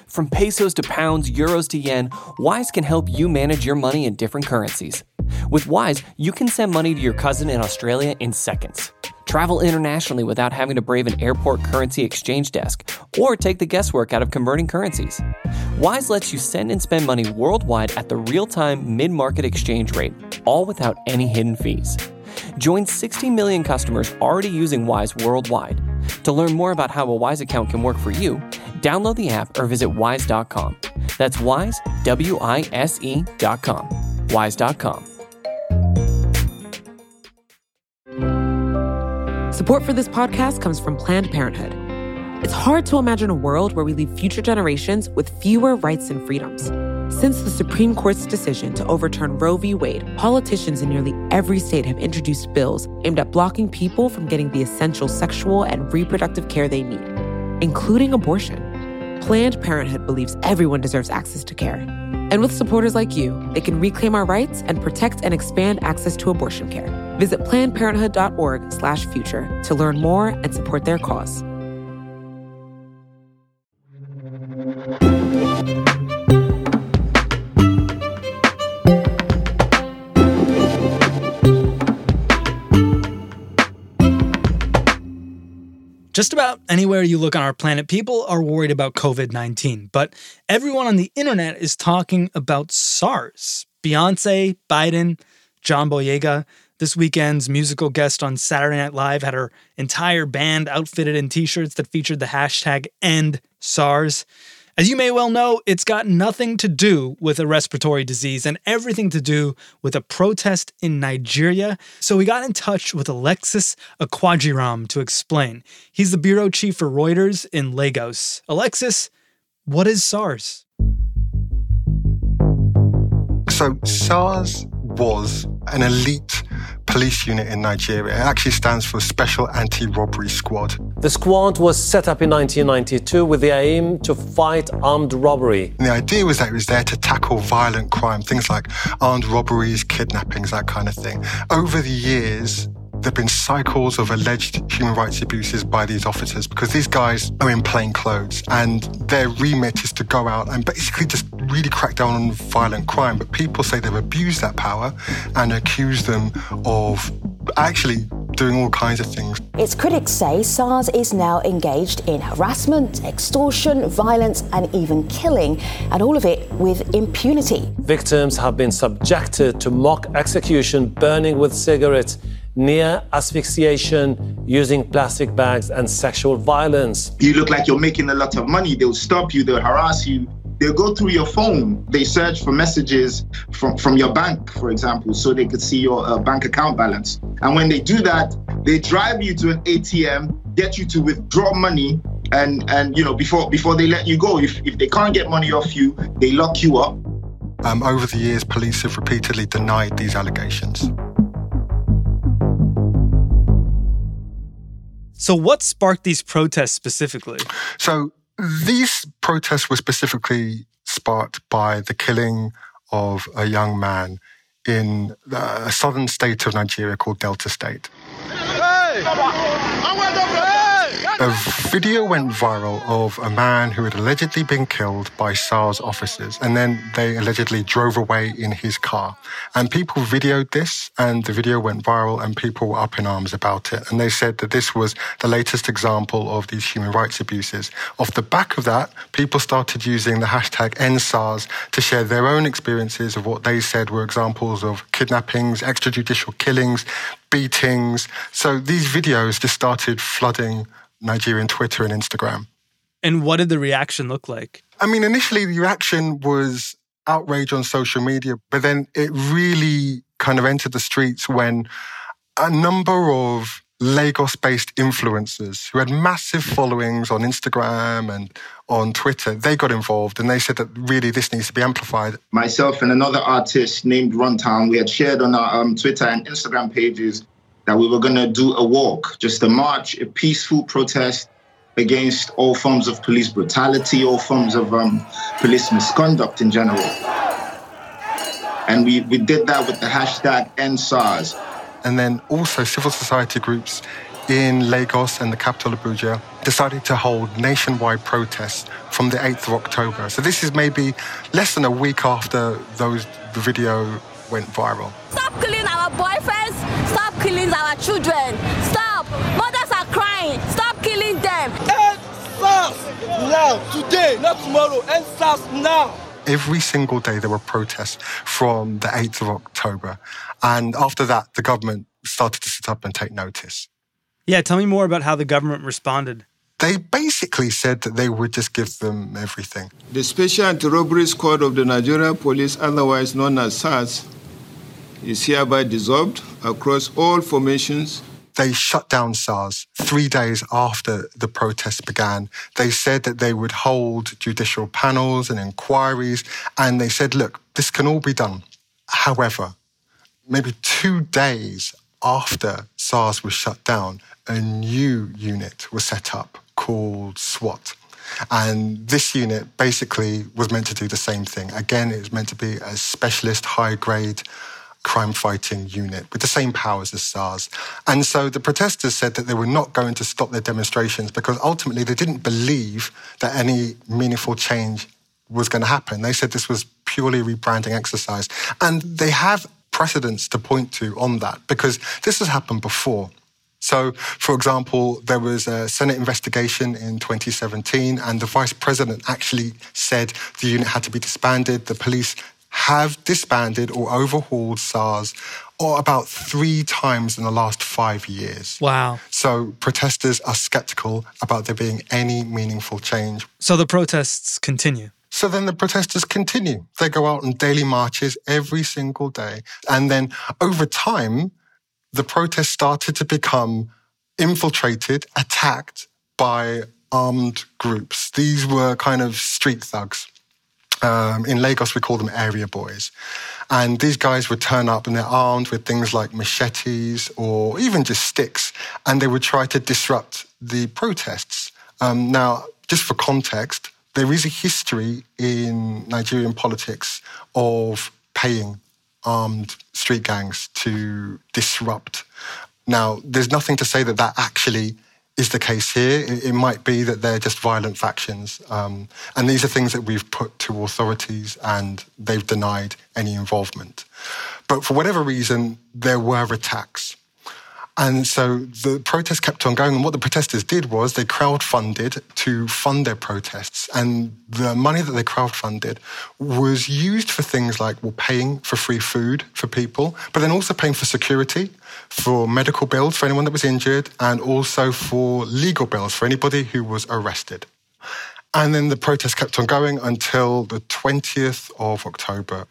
From pesos to pounds, euros to yen, Wise can help you manage your money in different currencies. With Wise, you can send money to your cousin in Australia in seconds. Travel internationally without having to brave an airport currency exchange desk or take the guesswork out of converting currencies. Wise lets you send and spend money worldwide at the real-time mid-market exchange rate, all without any hidden fees. Join 60 million customers already using Wise worldwide. To learn more about how a Wise account can work for you, download the app or visit wise.com. That's Wise, WISE.com. Wise.com. Support for this podcast comes from Planned Parenthood. It's hard to imagine a world where we leave future generations with fewer rights and freedoms. Since the Supreme Court's decision to overturn Roe v. Wade, politicians in nearly every state have introduced bills aimed at blocking people from getting the essential sexual and reproductive care they need, including abortion. Planned Parenthood believes everyone deserves access to care. And with supporters like you, they can reclaim our rights and protect and expand access to abortion care. Visit PlannedParenthood.org/future to learn more and support their cause. Just about anywhere you look on our planet, people are worried about COVID-19, but everyone on the internet is talking about SARS. Beyonce, Biden, John Boyega, this weekend's musical guest on Saturday Night Live, had her entire band outfitted in t-shirts that featured the hashtag #EndSARS. As you may well know, it's got nothing to do with a respiratory disease and everything to do with a protest in Nigeria. So we got in touch with Alexis Akwajiram to explain. He's the bureau chief for Reuters in Lagos. Alexis, what is SARS? So SARS was an elite police unit in Nigeria. It actually stands for Special Anti-Robbery Squad. The squad was set up in 1992 with the aim to fight armed robbery. And the idea was that it was there to tackle violent crime, things like armed robberies, kidnappings, that kind of thing. Over the years, there have been cycles of alleged human rights abuses by these officers because these guys are in plain clothes and their remit is to go out and basically just really crack down on violent crime. But people say they've abused that power and accuse them of actually doing all kinds of things. Its critics say SARS is now engaged in harassment, extortion, violence and even killing, and all of it with impunity. Victims have been subjected to mock execution, burning with cigarettes, near asphyxiation, using plastic bags, and sexual violence. You look like you're making a lot of money. They'll stop you, they'll harass you. They'll go through your phone. They search for messages from your bank, for example, so they could see your bank account balance. And when they do that, they drive you to an ATM, get you to withdraw money, and you know, before they let you go. If they can't get money off you, they lock you up. Over the years, police have repeatedly denied these allegations. So what sparked these protests specifically? So these protests were specifically sparked by the killing of a young man in a southern state of Nigeria called Delta State. A video went viral of a man who had allegedly been killed by SARS officers, and then they allegedly drove away in his car. And people videoed this, and the video went viral, and people were up in arms about it. And they said that this was the latest example of these human rights abuses. Off the back of that, people started using the hashtag #EndSARS to share their own experiences of what they said were examples of kidnappings, extrajudicial killings, beatings. So these videos just started flooding Nigerian Twitter and Instagram. And what did the reaction look like? I mean, initially the reaction was outrage on social media, but then it really kind of entered the streets when a number of Lagos-based influencers who had massive followings on Instagram and on Twitter, they got involved and they said that really this needs to be amplified. Myself and another artist named Runtown, we had shared on our Twitter and Instagram pages that we were going to do a walk, just a march, a peaceful protest against all forms of police brutality, all forms of police misconduct in general. And we did that with the hashtag #EndSARS. And then also civil society groups in Lagos and the capital Abuja, decided to hold nationwide protests from the 8th of October. So this is maybe less than a week after the video went viral. Stop killing our boyfriends. Stop killing our children. Stop. Mothers are crying. Stop killing them. End SARS now. Today, not tomorrow. End SARS now. Every single day there were protests from the 8th of October. And after that, the government started to sit up and take notice. Yeah, tell me more about how the government responded. They basically said that they would just give them everything. The Special Anti-Robbery Squad of the Nigeria Police, otherwise known as SARS, is hereby dissolved across all formations. They shut down SARS 3 days after the protests began. They said that they would hold judicial panels and inquiries, and they said, look, this can all be done. However, maybe 2 days after SARS was shut down, a new unit was set up called SWAT. And this unit basically was meant to do the same thing. Again, it was meant to be a specialist, high-grade crime-fighting unit with the same powers as SARS. And so the protesters said that they were not going to stop their demonstrations because ultimately they didn't believe that any meaningful change was going to happen. They said this was purely a rebranding exercise. And they have precedents to point to on that because this has happened before. So, for example, there was a Senate investigation in 2017 and the vice president actually said the unit had to be disbanded. The police have disbanded or overhauled SARS about 3 times in the last 5 years. Wow. So protesters are skeptical about there being any meaningful change. So the protests continue. So then the protesters continue. They go out on daily marches every single day. And then over time, the protests started to become infiltrated, attacked by armed groups. These were kind of street thugs. In Lagos, we call them area boys. And these guys would turn up and they're armed with things like machetes or even just sticks. And they would try to disrupt the protests. Now, just for context, there is a history in Nigerian politics of paying armed street gangs to disrupt. Now, there's nothing to say that that actually is the case here. It might be that they're just violent factions. And these are things that we've put to authorities and they've denied any involvement. But for whatever reason, there were attacks. And so the protests kept on going. And what the protesters did was they crowdfunded to fund their protests. And the money that they crowdfunded was used for things like, well, paying for free food for people, but then also paying for security, for medical bills for anyone that was injured, and also for legal bills for anybody who was arrested. And then the protests kept on going until the 20th of October.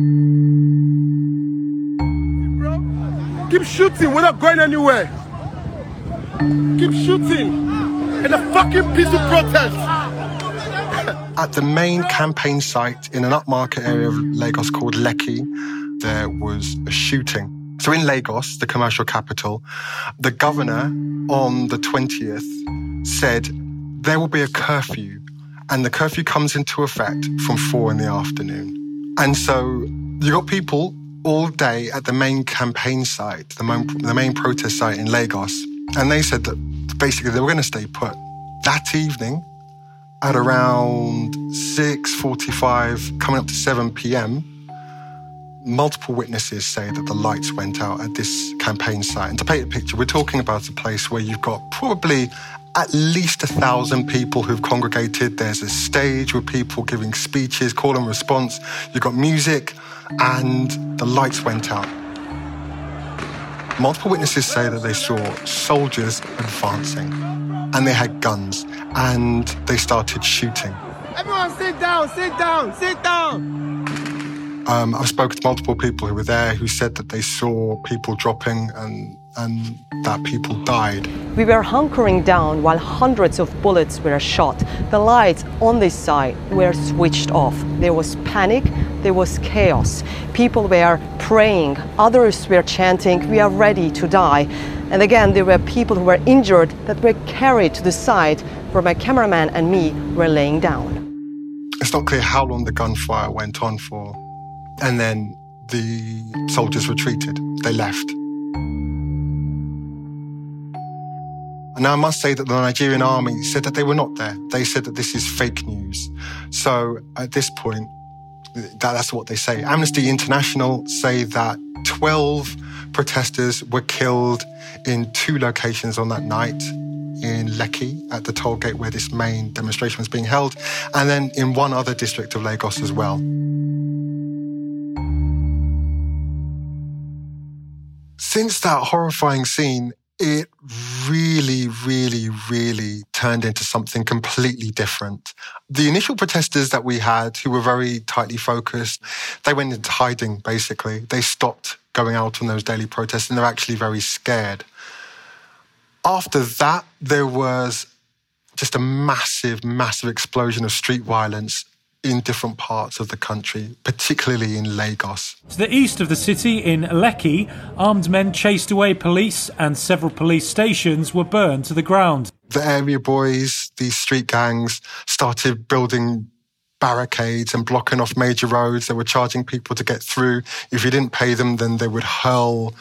Keep shooting, we're not going anywhere. Keep shooting in a fucking peaceful protest. At the main campaign site in an upmarket area of Lagos called Lekki, there was a shooting. So in Lagos, the commercial capital, the governor on the 20th said there will be a curfew, and the curfew comes into effect from 4 in the afternoon. And so you got people all day at the main campaign site, the main protest site in Lagos, and they said that basically they were going to stay put. That evening, at around 6:45, coming up to 7 p.m, multiple witnesses say that the lights went out at this campaign site. And to paint a picture, we're talking about a place where you've got probably at least 1,000 people who've congregated. There's a stage with people giving speeches, call and response. You've got music, and the lights went out. Multiple witnesses say that they saw soldiers advancing, and they had guns, and they started shooting. Everyone sit down, sit down, sit down. I've spoken to multiple people who were there who said that they saw people dropping and that people died. We were hunkering down while hundreds of bullets were shot. The lights on this side were switched off. There was panic, there was chaos. People were praying, others were chanting, "We are ready to die." And again, there were people who were injured that were carried to the side where my cameraman and me were laying down. It's not clear how long the gunfire went on for. And then the soldiers retreated. They left. And I must say that the Nigerian army said that they were not there. They said that this is fake news. So at this point, that's what they say. Amnesty International say that 12 protesters were killed in 2 locations on that night, in Lekki at the toll gate where this main demonstration was being held, and then in one other district of Lagos as well. Since that horrifying scene, it really, really, really turned into something completely different. The initial protesters that we had, who were very tightly focused, they went into hiding, basically. They stopped going out on those daily protests, and they're actually very scared. After that, there was just a massive, massive explosion of street violence in different parts of the country, particularly in Lagos. To the east of the city, in Lekki, armed men chased away police and several police stations were burned to the ground. The area boys, these street gangs, started building barricades and blocking off major roads. They were charging people to get through. If you didn't pay them, then they would hurl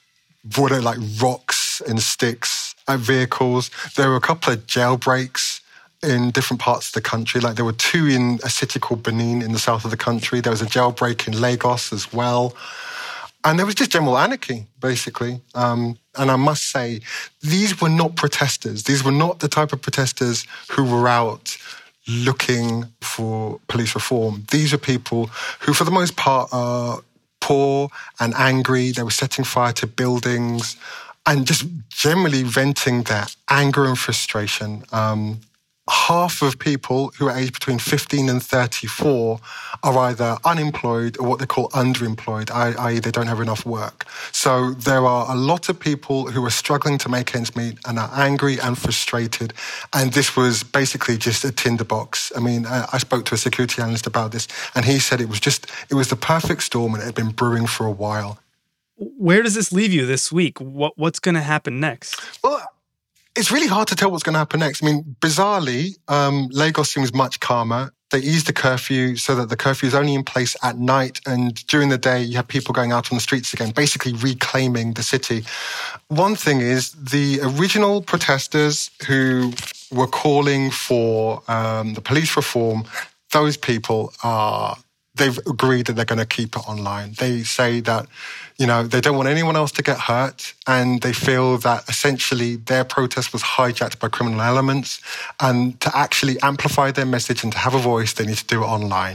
like rocks and sticks at vehicles. There were a couple of jailbreaks in different parts of the country. Like there were 2 in a city called Benin in the south of the country. There was a jailbreak in Lagos as well. And there was just general anarchy, basically. And I must say, these were not protesters. These were not the type of protesters who were out looking for police reform. These are people who, for the most part, are poor and angry. They were setting fire to buildings and just generally venting their anger and frustration. Half of people who are aged between 15 and 34 are either unemployed or what they call underemployed, i.e. they don't have enough work. So there are a lot of people who are struggling to make ends meet and are angry and frustrated. And this was basically just a tinderbox. I mean, I spoke to a security analyst about this, and he said it was the perfect storm and it had been brewing for a while. Where does this leave you this week? What's going to happen next? Well, it's really hard to tell what's going to happen next. I mean, bizarrely, Lagos seems much calmer. They eased the curfew so that the curfew is only in place at night, and during the day you have people going out on the streets again, basically reclaiming the city. One thing is the original protesters who were calling for the police reform, those people they've agreed that they're going to keep it online. They say that, they don't want anyone else to get hurt, and they feel that essentially their protest was hijacked by criminal elements, and to actually amplify their message and to have a voice, they need to do it online.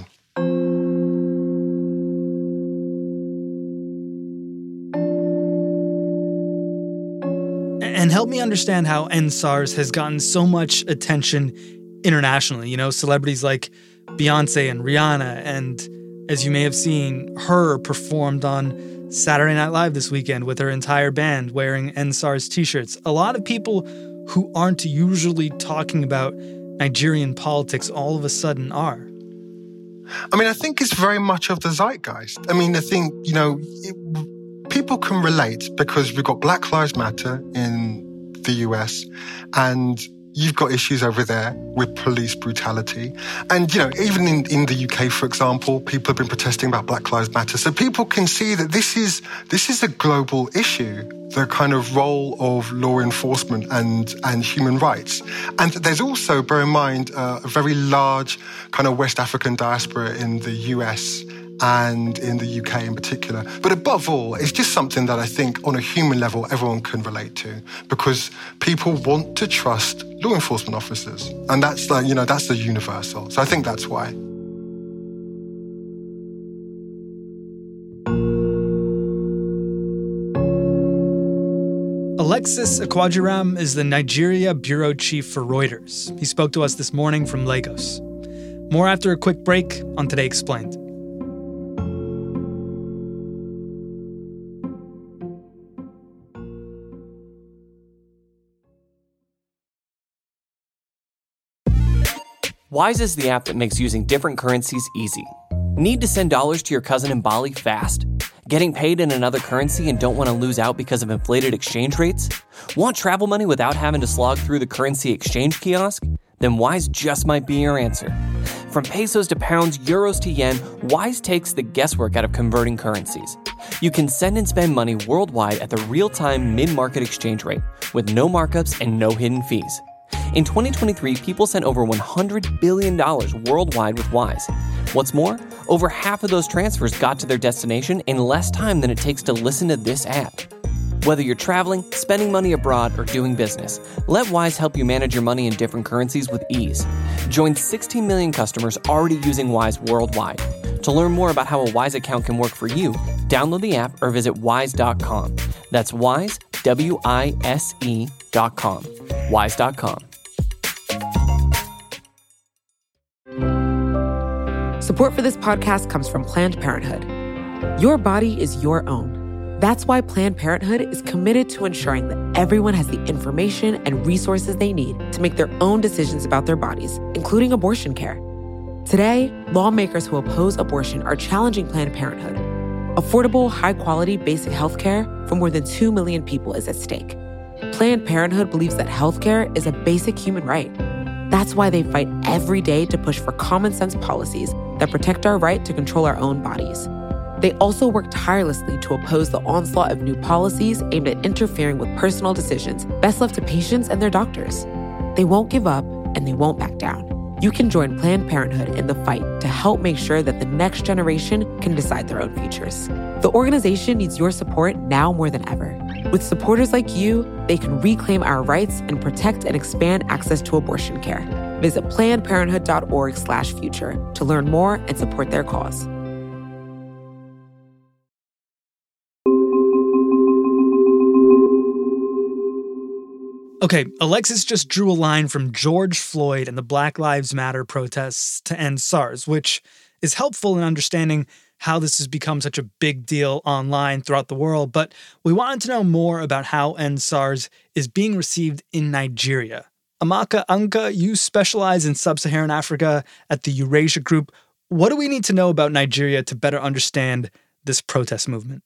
And help me understand how End SARS has gotten so much attention internationally. Celebrities like Beyonce and Rihanna, and as you may have seen, Her performed on Saturday Night Live this weekend with her entire band wearing End SARS t-shirts. A lot of people who aren't usually talking about Nigerian politics all of a sudden are. I mean, I think it's very much of the zeitgeist. I mean, I think, people can relate because we've got Black Lives Matter in the US, and you've got issues over there with police brutality. And, even in the UK, for example, people have been protesting about Black Lives Matter. So people can see that this is a global issue, the kind of role of law enforcement and human rights. And there's also, bear in mind, a very large kind of West African diaspora in the US and in the UK in particular. But above all, it's just something that I think on a human level everyone can relate to, because people want to trust law enforcement officers. And that's that's the universal. So I think that's why. Alexis Akwajiram is the Nigeria bureau chief for Reuters. He spoke to us this morning from Lagos. More after a quick break on Today Explained. Wise is the app that makes using different currencies easy. Need to send dollars to your cousin in Bali fast? Getting paid in another currency and don't want to lose out because of inflated exchange rates? Want travel money without having to slog through the currency exchange kiosk? Then Wise just might be your answer. From pesos to pounds, euros to yen, Wise takes the guesswork out of converting currencies. You can send and spend money worldwide at the real-time mid-market exchange rate, with no markups and no hidden fees. In 2023, people sent over $100 billion worldwide with Wise. What's more, over half of those transfers got to their destination in less time than it takes to listen to this ad. Whether you're traveling, spending money abroad, or doing business, let Wise help you manage your money in different currencies with ease. Join 16 million customers already using Wise worldwide. To learn more about how a Wise account can work for you, download the app or visit wise.com. That's Wise, WISE.com. Wise.com. Support for this podcast comes from Planned Parenthood. Your body is your own. That's why Planned Parenthood is committed to ensuring that everyone has the information and resources they need to make their own decisions about their bodies, including abortion care. Today, lawmakers who oppose abortion are challenging Planned Parenthood. Affordable, high-quality basic health care for more than 2 million people is at stake. Planned Parenthood believes that health care is a basic human right. That's why they fight every day to push for common-sense policies that protect our right to control our own bodies. They also work tirelessly to oppose the onslaught of new policies aimed at interfering with personal decisions best left to patients and their doctors. They won't give up, and they won't back down. You can join Planned Parenthood in the fight to help make sure that the next generation can decide their own futures. The organization needs your support now more than ever. With supporters like you, they can reclaim our rights and protect and expand access to abortion care. Visit PlannedParenthood.org/future to learn more and support their cause. Okay, Alexis just drew a line from George Floyd and the Black Lives Matter protests to end SARS, which is helpful in understanding how this has become such a big deal online throughout the world. But we wanted to know more about how End SARS is being received in Nigeria. Amaka Anka, you specialize in sub-Saharan Africa at the Eurasia Group. What do we need to know about Nigeria to better understand this protest movement?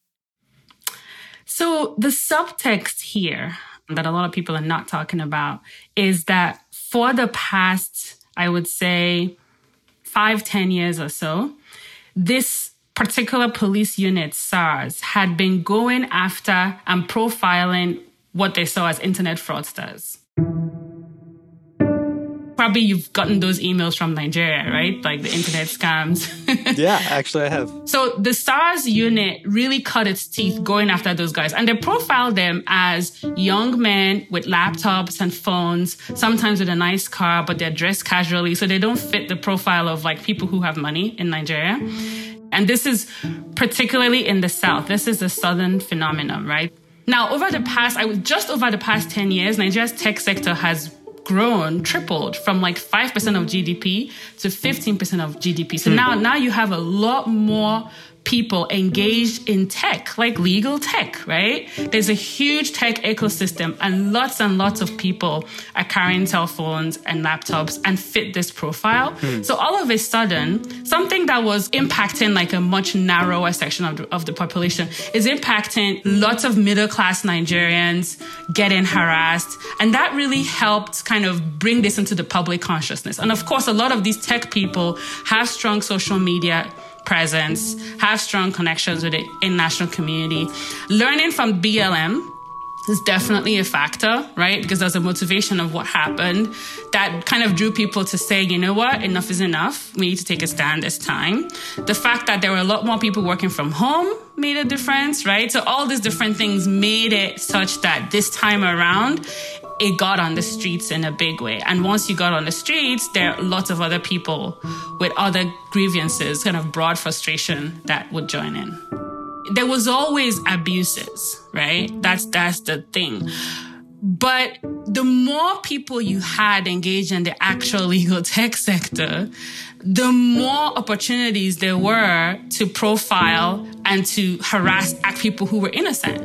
So the subtext here that a lot of people are not talking about is that for the past, I would say, 5-10 years or so, this particular police unit, SARS, had been going after and profiling what they saw as internet fraudsters. Probably you've gotten those emails from Nigeria, right? Like the internet scams. Yeah, actually I have. So the SARS unit really cut its teeth going after those guys. And they profiled them as young men with laptops and phones, sometimes with a nice car, but they're dressed casually. So they don't fit the profile of like people who have money in Nigeria. And this is particularly in the South. This is a Southern phenomenon, right? Now, just over the past 10 years, Nigeria's tech sector has tripled from like 5% of GDP to 15% of GDP. So now you have a lot more people engaged in tech, like legal tech, right? There's a huge tech ecosystem and lots of people are carrying cell phones and laptops and fit this profile. So all of a sudden, something that was impacting like a much narrower section of the population is impacting lots of middle-class Nigerians getting harassed. And that really helped kind of bring this into the public consciousness. And of course, a lot of these tech people have strong social media presence, have strong connections with the international community. Learning from BLM is definitely a factor, right? Because there's a motivation of what happened that kind of drew people to say, you know what, enough is enough. We need to take a stand this time. The fact that there were a lot more people working from home made a difference, right? So all these different things made it such that this time around, it got on the streets in a big way. And once you got on the streets, there are lots of other people with other grievances, kind of broad frustration that would join in. There was always abuses, right? That's the thing. But the more people you had engaged in the actual legal tech sector, the more opportunities there were to profile and to harass people who were innocent.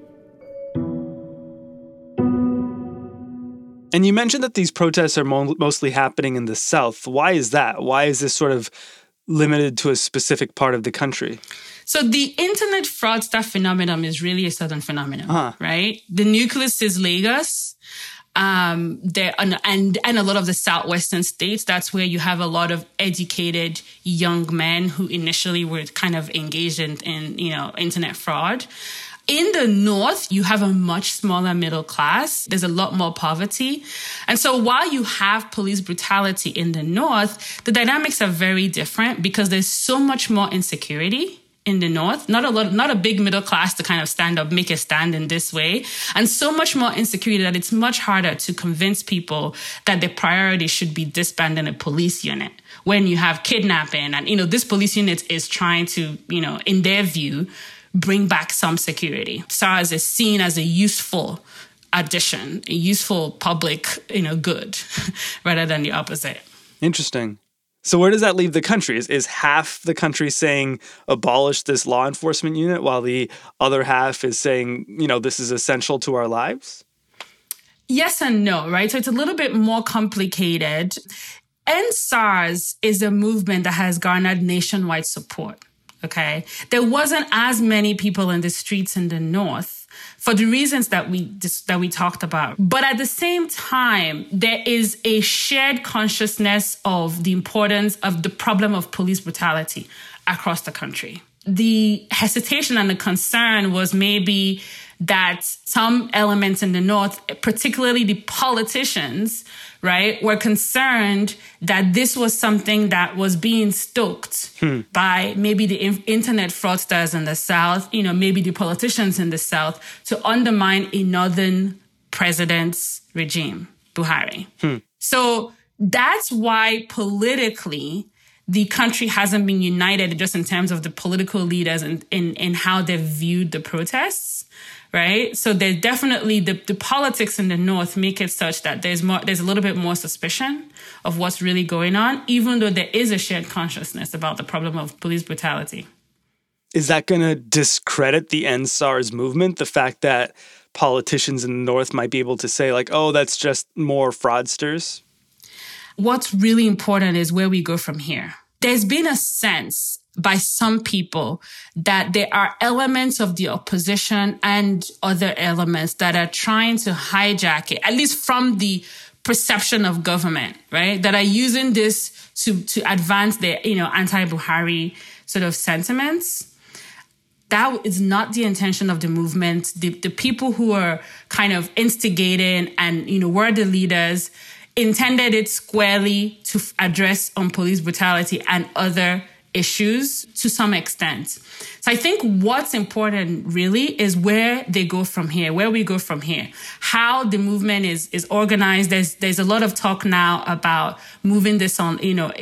And you mentioned that these protests are mostly happening in the South. Why is that? Why is this sort of limited to a specific part of the country? So the internet fraudster phenomenon is really a Southern phenomenon, right? The nucleus is Lagos. There and a lot of the southwestern states, that's where you have a lot of educated young men who initially were kind of engaged in internet fraud. In the North, you have a much smaller middle class. There's a lot more poverty. And so while you have police brutality in the North, the dynamics are very different because there's so much more insecurity in the North, not a big middle class to kind of make a stand in this way, and so much more insecurity that it's much harder to convince people that the priority should be disbanding a police unit when you have kidnapping and, this police unit is trying to, in their view, bring back some security. SARS is seen as a useful addition, a useful public, good, rather than the opposite. Interesting. So where does that leave the country? Is half the country saying abolish this law enforcement unit while the other half is saying, this is essential to our lives? Yes and no, right? So it's a little bit more complicated. End SARS is a movement that has garnered nationwide support, okay? There wasn't as many people in the streets in the North for the reasons that we talked about. But at the same time, there is a shared consciousness of the importance of the problem of police brutality across the country. The hesitation and the concern was maybe that some elements in the North, particularly the politicians, right, were concerned that this was something that was being stoked by maybe the internet fraudsters in the South, maybe the politicians in the South, to undermine a northern president's regime, Buhari. So that's why politically the country hasn't been united just in terms of the political leaders in how they've viewed the protests. Right. So there's definitely the politics in the North make it such that there's a little bit more suspicion of what's really going on, even though there is a shared consciousness about the problem of police brutality. Is that going to discredit the End SARS movement? The fact that politicians in the North might be able to say that's just more fraudsters? What's really important is where we go from here. There's been a sense by some people that there are elements of the opposition and other elements that are trying to hijack it, at least from the perception of government, right? That are using this to advance their, anti-Buhari sort of sentiments. That is not the intention of the movement. The people who are kind of instigating and, were the leaders intended it squarely to address on police brutality and other issues to some extent. So I think what's important really is where they go from here, where we go from here, how the movement is organized. There's a lot of talk now about moving this on,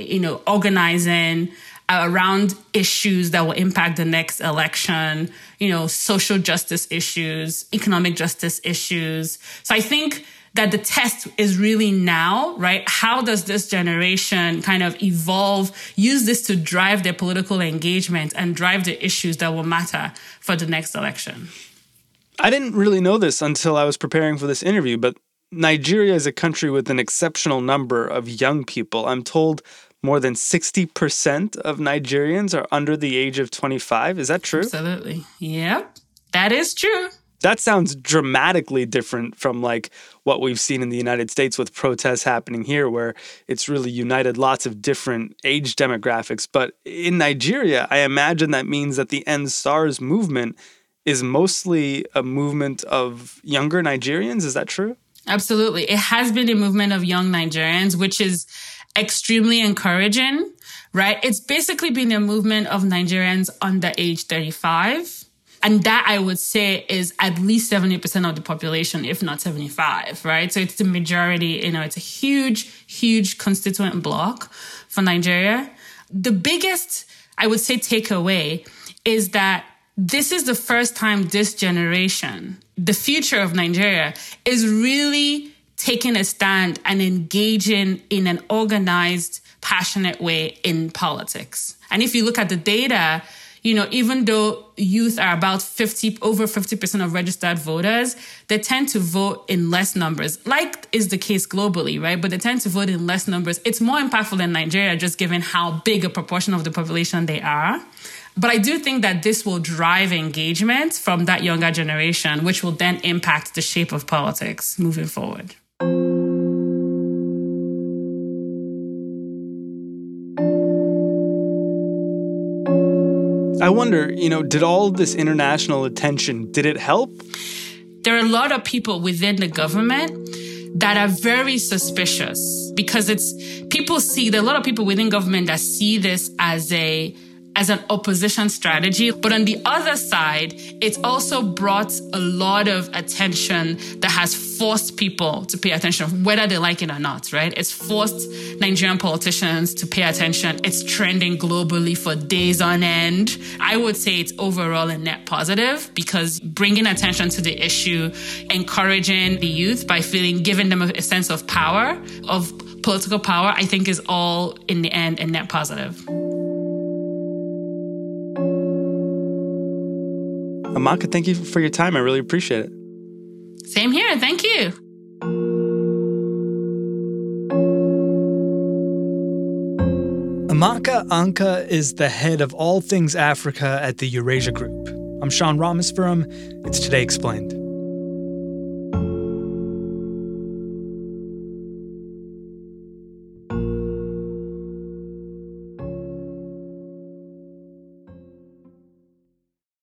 organizing around issues that will impact the next election, social justice issues, economic justice issues. So I think that the test is really now, right? How does this generation kind of evolve, use this to drive their political engagement and drive the issues that will matter for the next election? I didn't really know this until I was preparing for this interview, but Nigeria is a country with an exceptional number of young people. I'm told more than 60% of Nigerians are under the age of 25. Is that true? Absolutely. Yep, that is true. That sounds dramatically different from what we've seen in the United States with protests happening here, where it's really united lots of different age demographics. But in Nigeria, I imagine that means that the End SARS movement is mostly a movement of younger Nigerians. Is that true? Absolutely. It has been a movement of young Nigerians, which is extremely encouraging, right? It's basically been a movement of Nigerians under age 35. And that, I would say, is at least 70% of the population, if not 75, right? So it's the majority, it's a huge, huge constituent bloc for Nigeria. The biggest, I would say, takeaway is that this is the first time this generation, the future of Nigeria, is really taking a stand and engaging in an organized, passionate way in politics. And if you look at the data, even though youth are about over 50% of registered voters, they tend to vote in less numbers, like is the case globally, right? But they tend to vote in less numbers. It's more impactful in Nigeria, just given how big a proportion of the population they are. But I do think that this will drive engagement from that younger generation, which will then impact the shape of politics moving forward. I wonder, did all this international attention, did it help? There are a lot of people within the government that are very suspicious because there are a lot of people within government that see this as an opposition strategy. But on the other side, it's also brought a lot of attention that has forced people to pay attention, whether they like it or not, right? It's forced Nigerian politicians to pay attention. It's trending globally for days on end. I would say it's overall a net positive because bringing attention to the issue, encouraging the youth by giving them a sense of power, of political power, I think is all in the end a net positive. Amaka, thank you for your time. I really appreciate it. Same here. Thank you. Amaka Anka is the head of all things Africa at the Eurasia Group. I'm Sean Rameswaram. It's Today Explained.